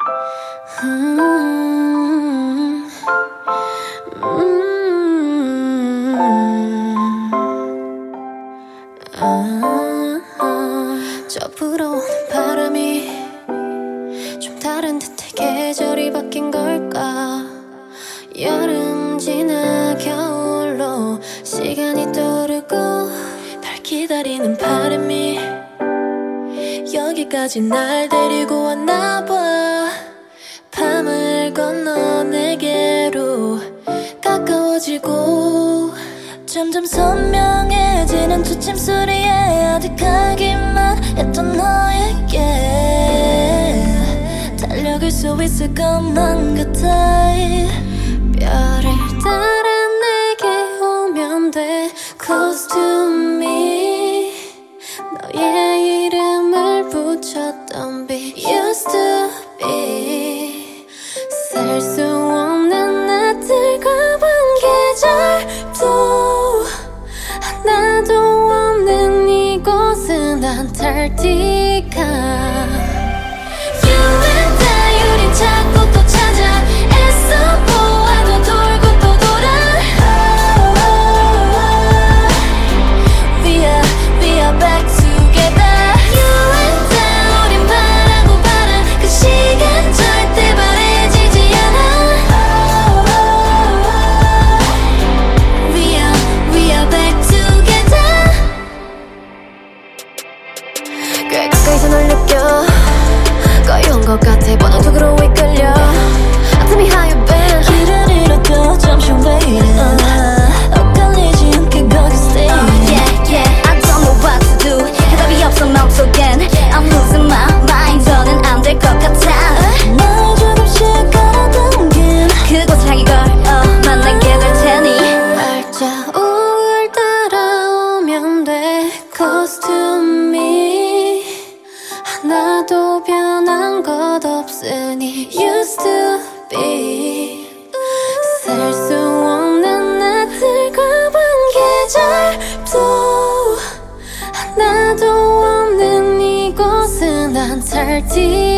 음, 저 불어오는 바람이 좀 다른 듯해. 계절이 바뀐 걸까? 여름 지나 겨울로 시간이 떠오르고 날 기다리는 바람이 여기까지 날 데리고 왔나봐. 밤을 건너 내게로 가까워지고 점점 선명해지는 초침 소리에 아득하기만 했던 너에게 달려갈 수 있을 것만 같아. 별을 따라 내게 오면 돼. Close to me. 너의 이름을 붙였던 빛 Used to be. 살 수 없는 나들과 밤 계절도 하나도 없는 이곳은 안타르티카. You and I 우린 자꾸 또 찾아 애써 보아도 돌고 또 돌아. We are back together. You and I 우린 바라고 바란 그 시간 절대 바래지지 않아. We are back together. 꽤 가까이서 널 느껴. 거의 온 것 같아. 번호 속으로 이끌려. Tell me how you been. 길을 잃어도 잠시 waiting. 엇갈리지 않게 거기 stay. Yeah, yeah, I don't know what to do. 해답이 없어 맘속엔 I'm losing my mind. 더는 안 될 것 같아. 날 조금씩 끌어당긴 그곳을 향해 걸어 만나게 될 테니 발자국을 따라오면 돼. Close to me. 하나도 변한 것 없으니 Used to be. 살 수 없는 나들과 밤 계절도 하나도 없는 이곳은 안타르티카.